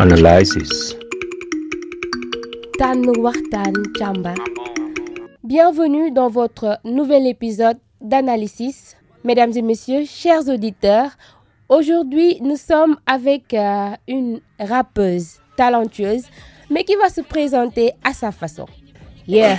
Analysis. Tànn waxtaan càmbar. Bienvenue dans votre nouvel épisode d'Analysis. Mesdames et messieurs, chers auditeurs, aujourd'hui nous sommes avec une rappeuse talentueuse, mais qui va se présenter à sa façon. Yeah.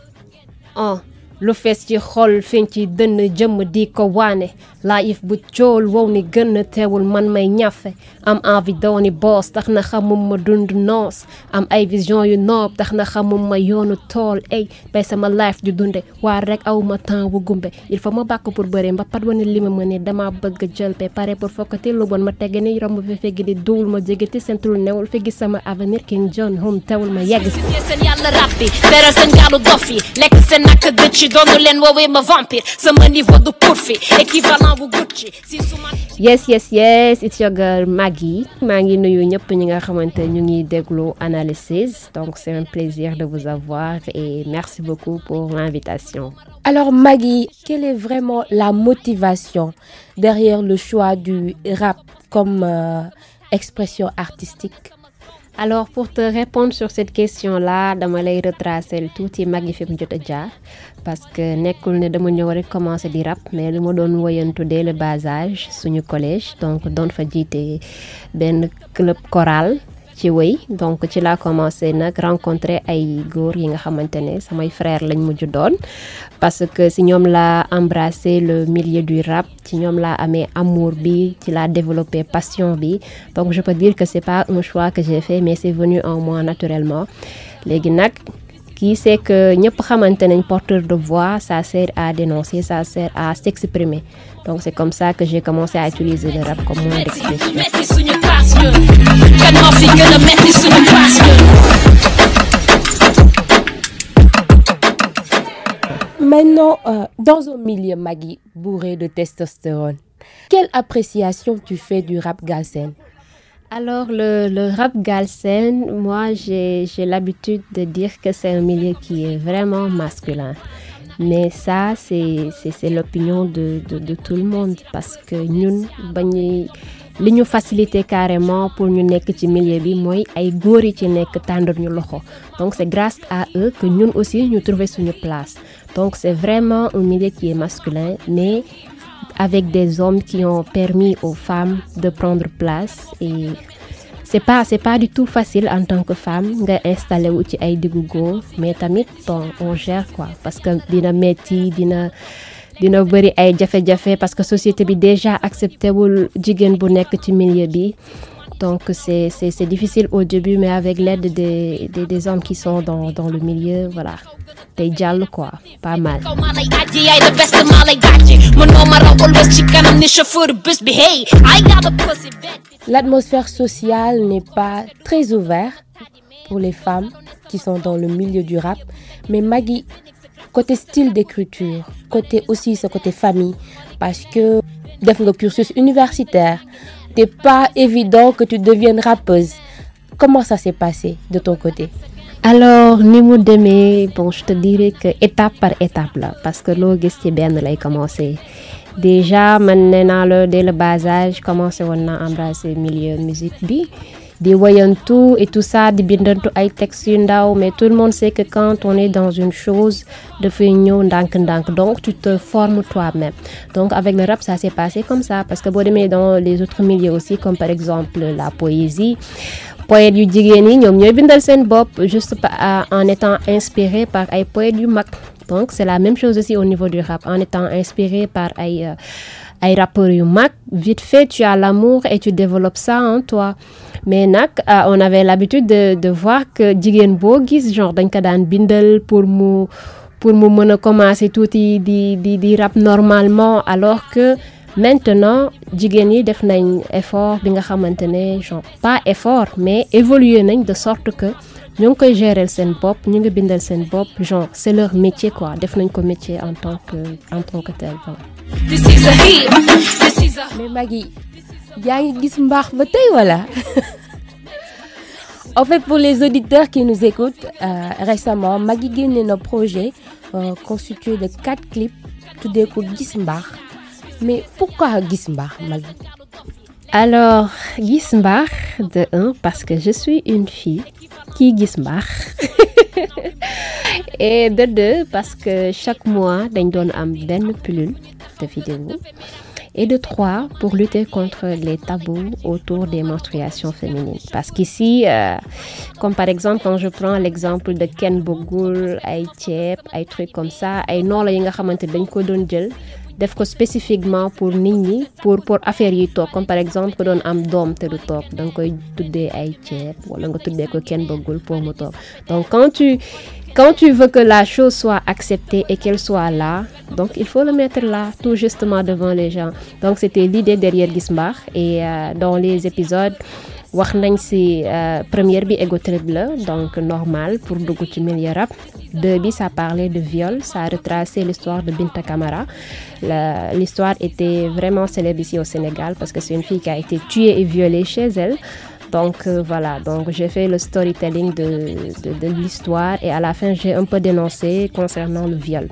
Lu fees ci xol feeñ ci dënn jëmm di ko waane life bu cool wow ni gën a teewul man may ñafe am envie dooni boss tax na xamum ma dund noos am ay vision yu noob tax na xamum ma yoonu tool ay bay sama life di dunde waar rek aw ma temps wu gumbe il faut ma bàkk pour bëre mba pat wane li ma mëne dama bëgg jël pe pare pour fokkati lu bon ma tegge ni romb fi feggi di duul ma jégati sentul newul feggi sama avenir King John home teewul ma yegg si seen yàlla rap bi beral seen gaalu dof yi lekk seen nak dëcc doonu leen woowee ma vampire sama niveau du pourfi équivalent bu Gucci yes it's your girl Maggie maa ngi nuyu ñëpp ñi nga xamante ñu ngi déglu Analysis donc c'est un plaisir de vous avoir et merci beaucoup pour l'invitation. Alors Maggie, quelle est vraiment la motivation derrière le choix du rap comme expression artistique? Alors pour te répondre sur cette question-là dama lay retracer tuuti Maggie fi mu jot a jaar parce que nekkul ne dama ñëw rek commencer di rap mais li ma doon woyantu dès le bas âge suñu collège donc doon fa jiite benn club choral ci wéy donc ci laa commencé nag rencontrer ay góor yi nga xamante ne samay frères lañ mujj doon parce que si ñoom laa embrassé le milieu du rap ci ñoom laa amee amour bi ci laa développé passion bi donc je peux dire que c'est pas un choix que j'ai fait mais c'est venu en moi naturellement léegi nag qui sait que ñëpp xamante nañ porteur de voix ça sert à dénoncer ça sert à s'exprimer donc c'est comme ça que j'ai commencé à utiliser le rap comme moyen d'expression. Maintenant, dans un milieu Maggie bourré de testostérone, quelle appréciation tu fais du rap galsen? Alors le rap galsen, moi j'ai l'habitude de dire que c'est un milieu qui est vraiment masculin. Mais ça c'est l'opinion de tout le monde parce que ñun bañuy li ñu facilité carrément pour ñu nekk ci milieu bi mooy ay góor yi ci nekk tàndar ñu loxo donc c'est grâce à eux que ñun aussi ñu trouver suñu place donc c'est vraiment un milieu qui est masculin mais avec des hommes qui ont permis aux femmes de prendre place et c'est pas du tout facile en tant que femme nga installé wu ci ay diggu góor mais tamit bon on gère quoi parce que dina metti dina bëri ay jafe-jafe parce que société bi déjà accepté wul jigéen bu nekk ci milieu bi donc c'est difficile au début mais avec l'aide des hommes qui sont dans le milieu voilà day jàll quoi pas mal. L'atmosphère sociale n'est pas très ouverte pour les femmes qui sont dans le milieu du rap mais Maggie, côté style d'écriture, côté aussi ce côté famille, parce que def nga cursus universitaire, c'est pas évident que tu deviennes rappeuse. Comment ça s'est passé de ton côté? Alors ni mu demee bon je te dirais que étape par étape là parce que loo gis ci benn lay commencer déjà man nee naa la dès le bas âge commencé woon naa embrasser milieu musique bi di woyantu et tout ça di bindantu ay textes yu ndaw mais tout le monde sait que quand on est dans une chose dafay ñëw ndànk-ndànk donc tu te formes toi-même donc avec le rap ça s'est passé comme ça parce que boo demee dans les autres milieux aussi comme par exemple la poésie poètes yu jigéen yi ñoom ñooy bindal seen bopp juste en étant inspiré par ay poètes yu mag donc c'est la même chose aussi au niveau du rap en étant inspiré par ay rappeurs yu mag vite fait tu as l'amour et tu développes ça en toi mais nag on avait l'habitude de voir que jigéen boo gis genre dañ ko daan bindal pour mu mën a commencer tuuti di rap normalement alors que maintenant jigéen yi def nañ effort bi nga xamante ne genre pas effort mais évoluer nañ de sorte que ñu ngi koy gérer seen bopp ñu ngi bindal seen bopp genre c'est leur métier quoi def nañ ko métier en tant que tel voilà. Mais Maggie yaa ngi gis mbaax ba tey wala? En fait pour les auditeurs qui nous écoutent récemment Maggie génne na projet constitué de 4 clips tuddee ko Gis Mbaax mais pourquoi Gis Mbaax Maggie? Alors, gis mbaax de un parce que je suis une fille qui gis mbaax et de deux parce que chaque mois dañ doon am benn pilule de vidéo et de trois pour lutter contre les tabous autour des menstruations féminines parce qu'ici comme par exemple quand je prends l'exemple de Ken Bogul ay ceeb ay trucs comme ça ay noonu la yi nga xamante dañ ko doon jël def ko spécifiquement pour nit ñi pour affaire yi toog comme par exemple ko doon am doom te du toog da nga koy tuddee ay ceeb wala nga tuddee ko Ken Bogul pour mu toog donc quand tu veux que la chose soit acceptée et qu'elle soit là, donc il faut le mettre là, tout justement devant les gens. Donc c'était l'idée derrière Gis Mbaax et dans les épisodes wax nañ ci première bi ego trip la donc normal pour dugg ci milieu rap. Deux bi ça parlait de viol, ça a retracé l'histoire de Binta Camara. L'histoire était vraiment célèbre ici au Sénégal parce que c'est une fille qui a été tuée et violée chez elle. Donc voilà, donc j'ai fait le storytelling de l'histoire et à la fin j'ai un peu dénoncé concernant le viol.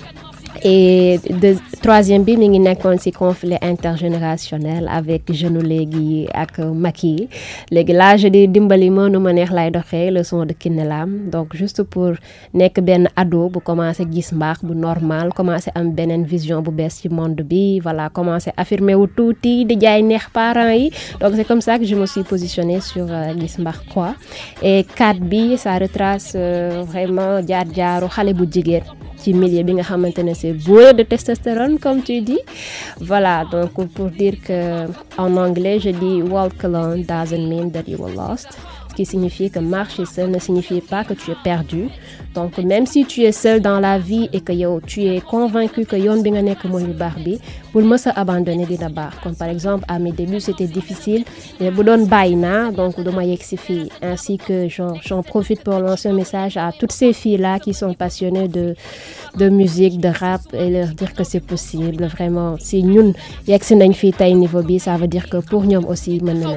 Et troisième bi mi ngi nekkoon ci conflit intergénérationnel avec jeune léegi ak Macky léegi là je dis dimbali ma nu ma neex lay doxee le son de Kiné Lam donc juste pour nekk benn ado bu commencé gis mbaax bu normal commencé am beneen vision bu bees ci monde bi voilà commencé affirmer wu tuuti di jaay neex parents yi donc c'est comme ça que je me suis positionnée sur gis mbaax quoi et 4 bi ça retrace vraiment jaar-jaaru xale bu jigéen ci milieu bi nga xamante ne c'est bourré de testostérone comme tu dis voilà donc pour dire que en anglais je dis walk alone doesn't mean that you were lost ce qui signifie que marcher seul ne signifie pas que tu es perdu donc même si tu es seul dans la vie et que yow tu es convaincu que yoon bi nga nekk mooy lu baax bi pour mës a abandonner dina baax comme par exemple à mes débuts c'était difficile mais bu doon bàyyi naa donc dama yegg si fii ainsi que j'en profite pour lancer un message à toutes ces filles là qui sont passionnées de musique de rap et leur dire que c'est possible vraiment si ñun yegg si nañ fii tey niveau bi ça veut dire que pour ñoom aussi mën na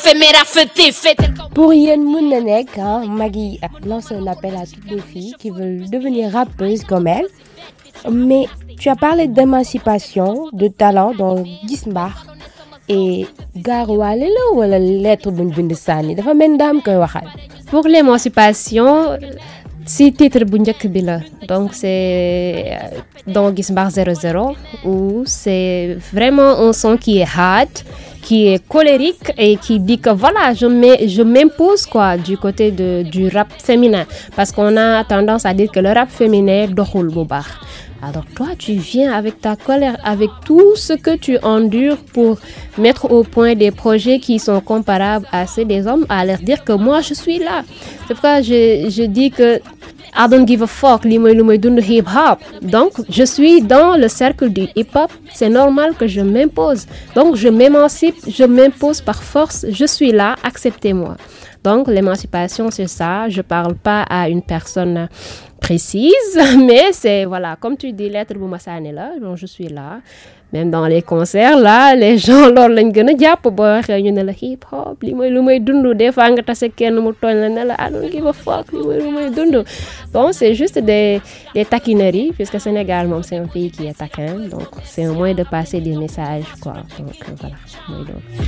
nekk. Pour yéen mën na nekk Maggy lance un appel à toutes les filles qui veulent devenir rappeuses comme elle mais tu as parlé d'émancipation de talent dans Gis Mbaax et gaaruwaale la wala lettre buñ bind sànni dafa mel daam koy waxal. Pour l'émancipation si titre bu njëkk bi la donc c'est dans Gis Mbaax 00 où c'est vraiment un son qui est hard qui est colérique et qui dit que voilà je m'impose quoi du côté du rap féminin parce qu'on a tendance à dire que le rap féminin doxul bu baax alors toi tu viens avec ta colère avec tout ce que tu endures pour mettre au point des projets qui sont comparables à ceux des hommes à leur dire que moi je suis là c'est pourquoi je dis que I don't give a fuck li mooy lu may dund hip hop donc je suis dans le cercle du hip hop c'est normal que je m'impose donc je m'émancipe je m'impose par force je suis là acceptez-moi donc l'émancipation c'est ça je parle pas à une personne précise mais c'est voilà comme tu dis lettre bu ma sànni la donc je suis là même dans les concerts là les gens loolu lañ gën a jàpp boo waxee ñu ne la hip hop li mooy lu may dund des fois nga tase kenn mu tooñ la ne la I don't give a fuck li mooy lu may dund bon c'est juste des taquineries puisque Sénégal moom c'est un pays qui est taquin donc c'est un moyen de passer des messages quoi donc voilà mooy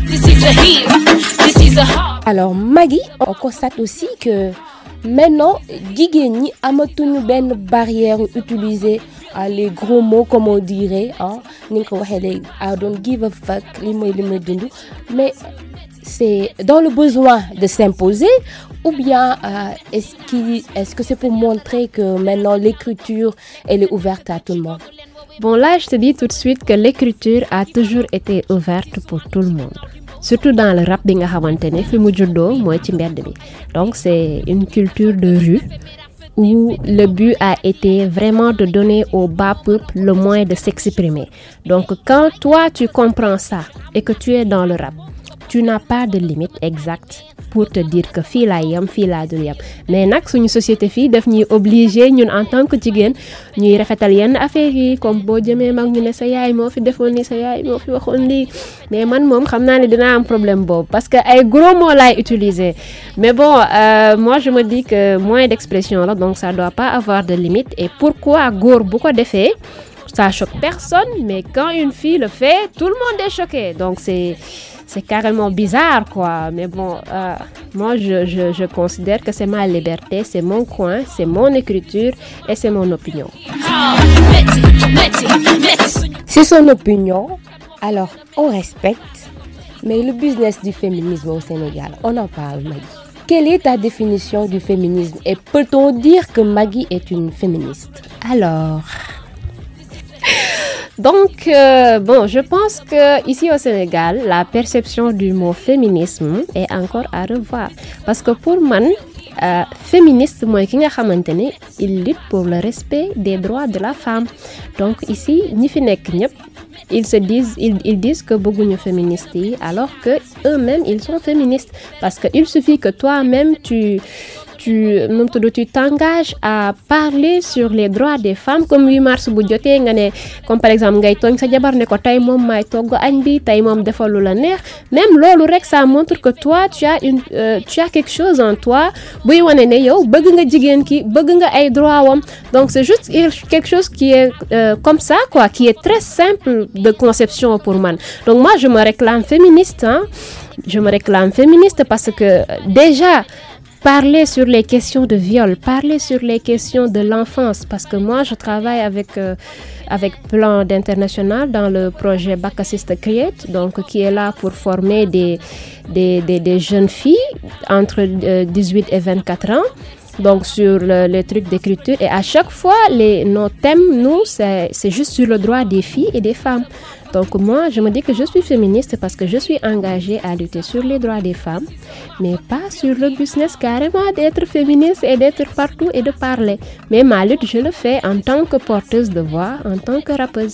loolu. Alors Maggy on constate aussi que maintenant jigéen ñi amatuñu benn barrière utiliser les gros mots comme on dirait ni nga ko waxee léegi I don't give a fuck li may dund mais c'est dans le besoin de s'imposer ou bien est-ce que c'est pour montrer que maintenant l'écriture elle est ouverte à tout le monde? Bon là je te dis tout de suite que l'écriture a toujours été ouverte pour tout le monde surtout dans le rap bi nga xamante ne fi mu juddoo mooy ci mbedd bi donc c'est une culture de rue où le but a été vraiment de donner au bas peuple le moyen de s'exprimer donc quand toi tu comprends ça et que tu es dans le rap tu n'as pas de limite exacte pour te dire que fii laa yam fii laa dul yam mais nag suñu société fii daf ñuy obligé ñun en tant que jigéen ñuy rafetal yenn affaires yi comme boo jëmee mag ñu ne sa yaay moo fi defoon nii sa yaay moo fi waxoon lii mais man moom xam naa ne dinaa am problème boobu parce que ay gros mots laay utiliser mais bon moi je me dis que moyen d'expression la donc ça doit pas avoir de limite et pourquoi góor bu ko defee ça choque personne mais quand une fille le fait tout le monde est choqué donc c'est carrément bizarre, quoi. Mais bon, moi, je considère que c'est ma liberté, c'est mon coin, c'est mon écriture et c'est mon opinion. C'est son opinion, alors on respecte. Mais le business du féminisme au Sénégal, on en parle, Maggie. Quelle est ta définition du féminisme et peut-on dire que Maggie est une féministe? Alors... Donc, bon, je pense que ici au Sénégal, la perception du mot féminisme est encore à revoir. Parce que pour moi, féministe, moi, qui il lutte pour le respect des droits de la femme. Donc ici, ni fi nek ñep, ils disent que beaucoup féministes alors que eux-mêmes ils sont féministes parce que il suffit que toi-même tu t'engages à parler sur les droits des femmes comme 8 mars bu jotee nga ne comme par exemple ngay togn sa jabar ne ko tay mom may togg agn bi tay mom defal lu la neex même lolu rek ça montre que toi tu as quelque chose en toi buy wone ne yow bëgg nga jigen ki bëgg nga ay droits wam donc c'est juste quelque chose qui est comme ça quoi qui est très simple de conception pour moi. Donc moi je me réclame féministe je me réclame féministe parce que déjà parler sur les questions de viol, parler sur les questions de l'enfance, parce que moi je travaille avec Plan d'International dans le projet Back Assist Create, donc qui est là pour former des jeunes filles entre 18 et 24 ans. Donc sur les trucs d'écriture et à chaque fois nos thèmes nous c'est juste sur le droit des filles et des femmes. Donc moi je me dis que je suis féministe parce que je suis engagée à lutter sur les droits des femmes mais pas sur le business carrément d'être féministe et d'être partout et de parler. Mais ma lutte je le fais en tant que porteuse de voix, en tant que rappeuse.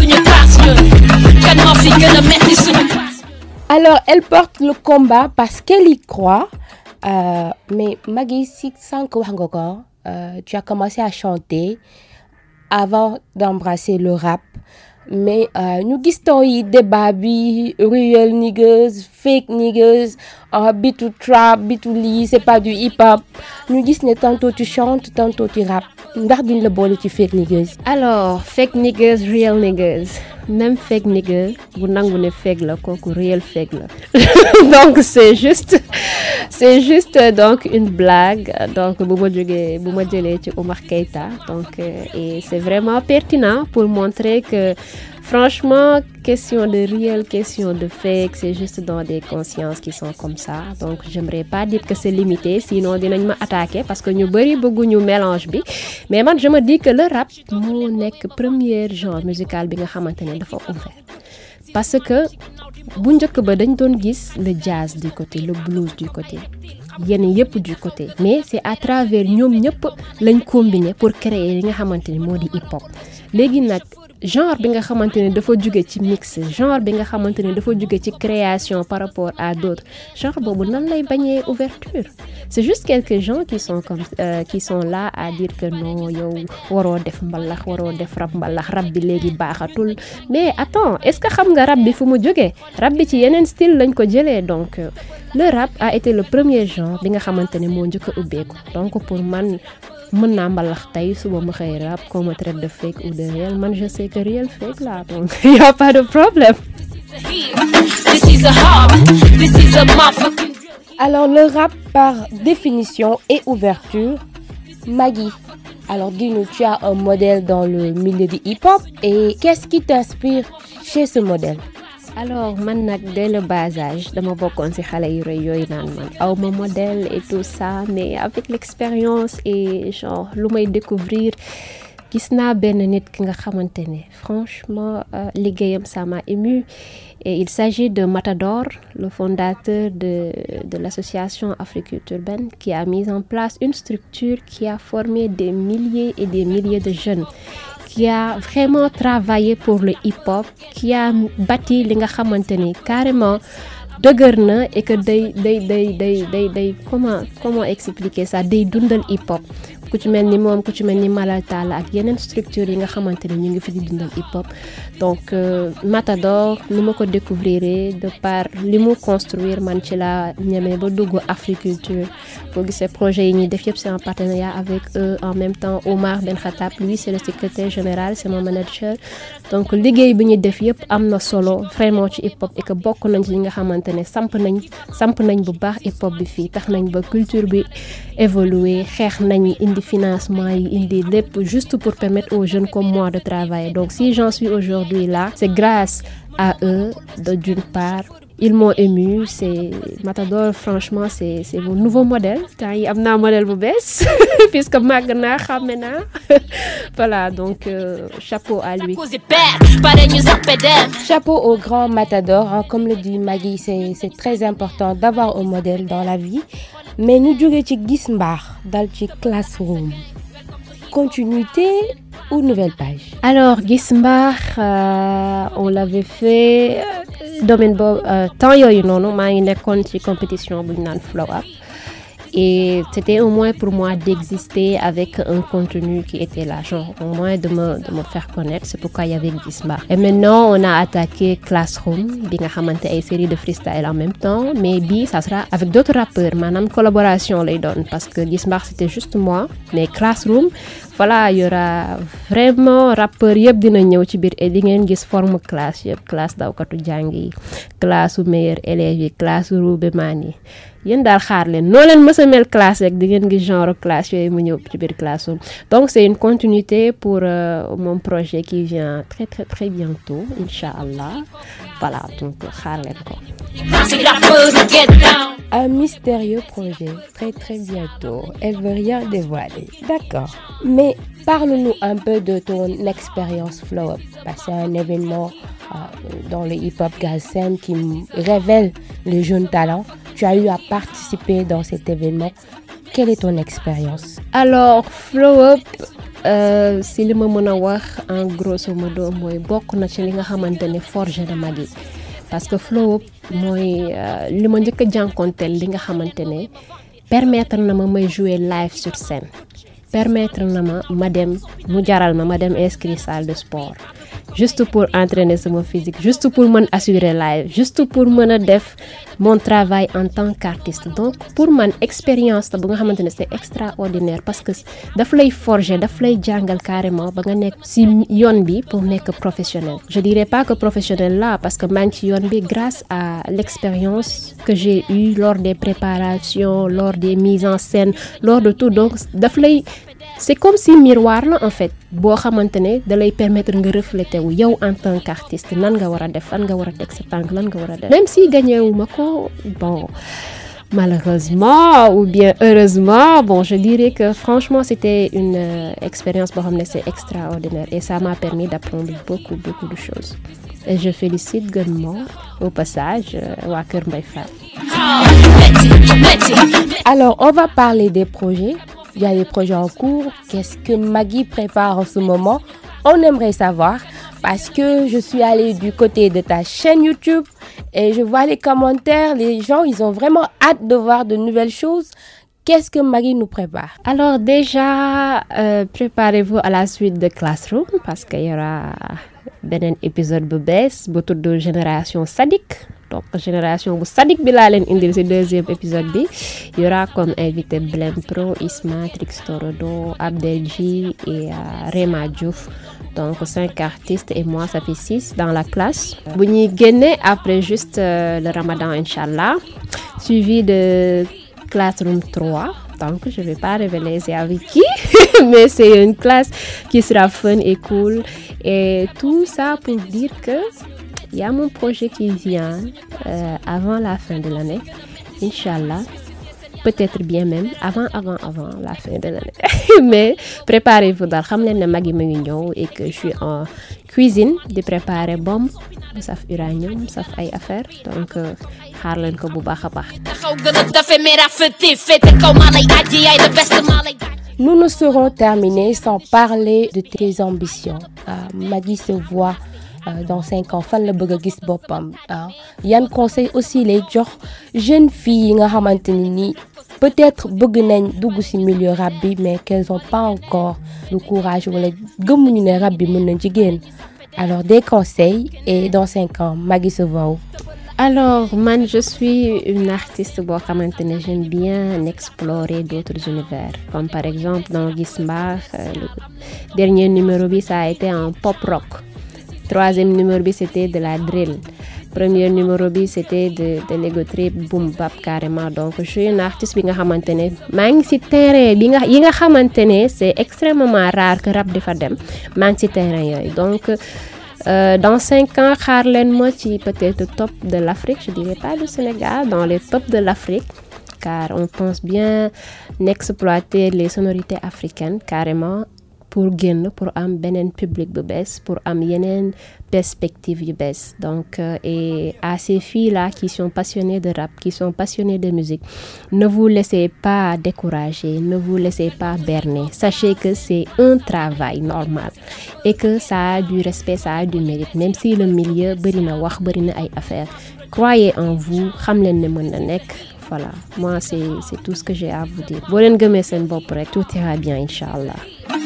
Alors elle porte le combat parce qu'elle y croit. Mais Maggie, tu as commencé à chanter avant d'embrasser le rap. Mais nous disons des baby, real niggas, fake niggas, beat to trap, beat to lee, c'est pas du hip-hop. Nous disons tantôt tu chantes, tantôt tu rap. Gardez le bol tu fake niggas. Alors, fake niggas, real niggas. Même fake nigga, vous n'avez fake là, quoi, real fake là. Donc c'est juste donc une blague. Donc Omar Keita. Donc et c'est vraiment pertinent pour montrer que franchement, question de réel, question de fake, c'est juste dans des consciences qui sont comme ça. Donc j'aimerais pas dire que c'est limité, sinon dinañ ma attaquer parce que ñu bari bëggu ñu mélange bi. Mais man je me dis que le rap moo nekk premier genre musical bi nga xamantene dafa ouvert. Parce que bu njëkk ba dañ doon gis le jazz du côté, le blues du côté. Yenn yépp du côté. Mais c'est à travers ñoom ñëpp lañ combiner pour créer li nga xamantene moo di hip hop. Légui nak genre bi nga xamantene dafa jóge ci mix, genre bi nga xamantene dafa jóge ci création par rapport à d'autres, genre bobu nan lay bañé ouverture. C'est juste quelques gens qui sont là à dire que non yow waro def mbalax, waro def rap mbalax, rap bi légui baxatul. Mais attends, est-ce que xam nga rap bi fu mu jóge? Rap bi ci yenen style lañ ko jëlé. Donc le rap a été le premier genre bi nga xamantene mo njëkk ubbeeku. Donc pour man mën naa mbalax tey suba ma xëy rap qu'on me traite de fake ou de réel, man je sais que réel fake là, donc il y a pas de problème. Alors le rap par définition et ouverture. Maggie, alors dis-nous, tu as un modèle dans le milieu du hip-hop et qu'est-ce qui t'inspire chez ce modèle? Alors man nak dès le bas âge dama bokkoon ci xale yu rëy yooyu naan man aw ma modèle et tout ça, mais avec l'expérience et genre lu may découvrir gis naa benn nit ki nga xamante ne franchement liggéeyam ça m'a ému. Et il s'agit de Matador, le fondateur de l'association Africulture urbaine, qui a mis en place une structure qui a formé des milliers et des milliers de jeunes, qui a vraiment travaillé pour le hip-hop, qui a bâti li nga xamanteni carrément dëgër na et que day comment expliquer ça, day dundal hip-hop. ku ci mel ni moom ku ci mel ni Malal Talla ak yeneen structure yi nga xamante ne ñu ngi fi di dundal hip hop donc Matador ni ma ko découvrir de par li mu construire man ci la ñemee ba dugg Africulture boo gisee projet yi ñuy def yëpp c'est en partenariat avec eux en même temps Omar Ben Khattab lui c'est le secrétaire général c'est mon manager donc liggéey bi ñuy def yëpp am na solo vraiment ci hip hop et que bokk nañ ci ñi nga xamante ne samp nañ bu baax hip hop bi fii tax nañ ba culture bi évoluer xeex nañ indi financement yi indi lépp juste pour permettre aux jeunes comme moi de travailler donc si j'en suis aujourd'hui là c'est grâce à eux d'une part ils m'ont ému c'est Matador franchement c'est mon nouveau modèle temps yi am naa modèle bu bees puisque màgg naa xàmme naa voilà donc chapeau à lui. Chapeau au grand Matador hein, comme le dit Maggy c'est très important d'avoir un modèle dans la vie mais ñu jóge ci Gis Mbaax dal ci Classroom continuité ou nouvelle page? Alors Gis Mbaax on l'avait fait domaine boobu temps yooyu noonu maa ngi nekkoon ci compétition bu ñu naan Flow Up et c'était au moins pour moi d'exister avec un contenu qui était là genre au moins de me faire connaître c'est pourquoi il y avait Gis Mbaax et maintenant on a attaqué Classroom bi nga xamante ay série de freestyle en même temps mais bii ça sera avec d'autres rappeurs maanaam collaboration lay doon parce que Gis Mbaax c'était juste moi mais Classroom voilà y aura vraiment rappeur yëpp dina ñëw ci biir et di ngeen gis forme classe yëpp classe dawkatu jàng yi classe u meilleur élèves yi classe u ruubemaan yi yéen daal xaar leen noo leen mës a mel classe rek di ngeen gis genre classe yooyu mu ñëw ci biir classe donc c'est une continuité pour mon projet qui vient très très très bientôt Inch'Allah voilà donc xaar leen ko. Un mystérieux projet très très bientôt elle veut rien dévoiler d'accord mais parle-nous un peu de ton expérience Flow Up parce que c'est un événement dans le hip-hop Galsen qui révèle les jeunes talents tu as eu à participer dans cet événement quelle est ton expérience? Alors Flow Up si li ma mën a wax en grosso modo mooy bokk na ci li nga xamante ne forgé na Maggy parce que Flow Up mooy li ma njëkk a jànkonteel li nga xamante ne permettre na ma may jouer live sur scène permettre na ma dem mu jaral ma dem inscrire salle de sport juste pour entraîner sama physique juste pour mën assurer live juste pour mën a def mon travail en tant qu'artiste donc pour man expérience la bu nga xamante ne c'est extraordinaire parce que daf lay forger daf lay jàngal carrément ba nga nekk ci yoon bi pour nekk professionnel je dirais pas que professionnel là parce que maa ngi ci yoon bi grâce à l'expérience que j'ai eue lors des préparations lors des mises en scène lors de tout donc daf lay c'est comme si miroir la en fait boo xamante ne da lay permettre nga refléter wu yow en tant qu'artiste nan nga war a def fan nga war a teg sa tànk lan nga war a def même si gagné wu ma ko bon malheureusement ou bien heureusement bon je dirais que franchement c'était une expérience boo xam ne c'est extraordinaire et ça m'a permis d'apprendre beaucoup de choses et je félicite Gun Mor au passage waa Kër Mbaye Fall. Alors on va parler des projets. Il y a des projets en cours. Qu'est-ce que Maggy prépare en ce moment? On aimerait savoir parce que je suis allée du côté de ta chaîne YouTube et je vois les commentaires. Les gens, ils ont vraiment hâte de voir de nouvelles choses. Qu'est-ce que Maggy nous prépare? Alors déjà, préparez-vous à la suite de Classroom parce qu'il y aura beneen épisode bu bees bu tudd Génération Sadik. Donc génération bu Sadik bi laa leen indil ci deuxième épisode bi il y aura comme invité Blem Pro, Isma, Trix Torodo, Abdelji et Rema Diouf donc 5 artistes et moi ça fait 6 dans la classe bu ñuy génne après juste le Ramadan Inch'Allah suivi de Classroom 3 donc je vais pas révéler c'est avec qui mais c'est une classe qui sera fun et cool et tout ça pour dire que il y a mon projet qui vient avant la fin de l'année Inch'Allah peut-être bien même avant la fin de l'année mais préparez-vous daal xam leen ne Maggy ma ngi ñëw et que je suis en cuisine di préparer bombe bu saf uranium saf ay affaire donc xaar leen ko bu baax a baax. Nous ne serons terminés sans parler de tes ambitions. Maggy se voit dans 5 ans fan la bëgg a gis boppam yan conseil aussi lay jox jeune fille yi nga xamante ni peut-être bëgg nañ dugg ci milieu rap bi mais qu'elles ont pas encore le courage wala gëmuñu ne rap bi mën nañ ci génn. Alors des conseils et dans 5 ans Maggy se voit où? Alors, man, je suis une artiste boo xamante ne j'aime bien explorer d'autres univers. Comme par exemple dans Gismar, le dernier numéro bi ça a été en pop rock. Troisième numéro bi c'était de la drill. Premier numéro bi c'était de l'ego trip boom bap carrément. Donc je suis une artiste bi nga xamante ne maa ngi ci terrain bi yi nga xamante ne c'est extrêmement rare que rap di fa dem maa ngi ci terrain yooyu. Donc dans 5 ans xaar leen ma ci peut-être top de l'Afrique, je dirais pas du Sénégal, dans les tops de l'Afrique, car on pense bien exploiter les sonorités africaines carrément pour génn pour am beneen public bu bees, pour am yeneen perspective yu bees. Donc et à ces filles-là qui sont passionnées de rap, qui sont passionnées de musique, ne vous laissez pas décourager, ne vous laissez pas berner. Sachez que c'est un travail normal et que ça a du respect, ça a du mérite, même si le milieu bëri na wax bëri na ay affaires. Croyez en vous, xam leen ne mën na nekk. Voilà, moi c'est tout ce que j'ai à vous dire. Boo leen gëmee seen bopp rek tout ira bien, Inch'Allah.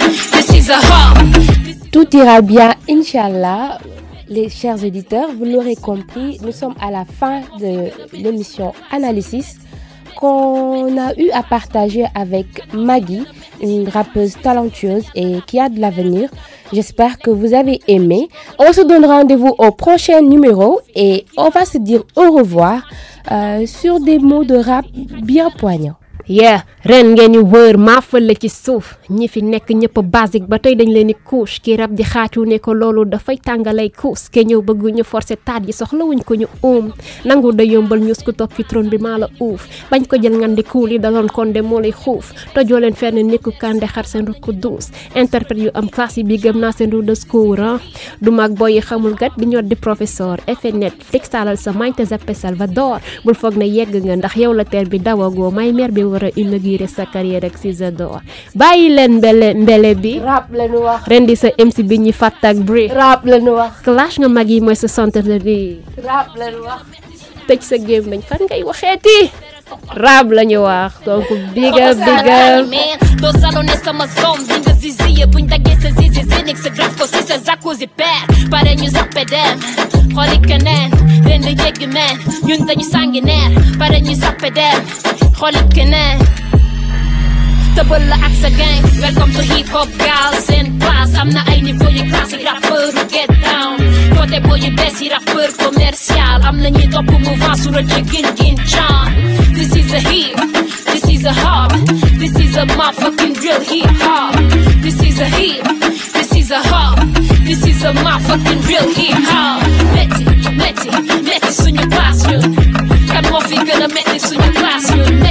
Tout ira bien, Inch'Allah. Les chers auditeurs, vous l'aurez compris, nous sommes à la fin de l'émission Analysis qu'on a eu à partager avec Maggy, une rappeuse talentueuse et qui a de l'avenir. J'espère que vous avez aimé. On se donne rendez-vous au prochain numéro et on va se dire au revoir sur des mots de rap bien poignants. Yeah, ren ngeen ñu wër maa fële ci suuf ñi fi nekk ñëpp basique ba tey dañ leen di couche ki rab di xaatu ne ko loolu dafay tàngalay kuus ke ñëw bëgg ñu forcer taat yi soxlawuñ ko ñu nangu da yombal ñus ko toog ci trône bi maa la uuf bañ ko jël ngan di kuul yi daloon kon de moo lay xuuf tojoo leen fenn nekku kande xar seen rukk duus interprète yu am classe yi bi gëm naa seen de secours du mag boy yi xamul gat di ñot di professeur effet net flix talal sa mañ te zappe Salvador bul foog ne yegg nga ndax yow la teer bi dawagoo may mer bi war a inaugurer sa carrière ak Cisador bàyyi leen mbele bi rap la ñu wax rendi sa MC bi ñi fàtt ak bri rap la ñu wax clash nga mag yi mooy sa centre de vie rap la ñu wax tëj sa gémmiñ fan ngay waxeeti rap la ñu wax donc biga doo salone sama zone bi nga zizi buñ daggee sa zizi zinig sa graf ko si sa zakku zi per pare ñu zappe dem xooli keneen ren di jéggi meen ñun dañu sanguinaire pare ñu zappe dem xooli keneen tëbal la ak sa gang welcome to hip hop gal seen classe am na ay niveau yu classique rappeur yu get down côté boo yu bees yi rappeur commercial am na ñuy topp mouvement su rëcc gin chan this is a hip this is a hop this is a motherfucking real hip hop this is a hip this is a hop this is a motherfucking real hip hop metti suñu classe ñun kan moo fi gën a metti suñu classe ñun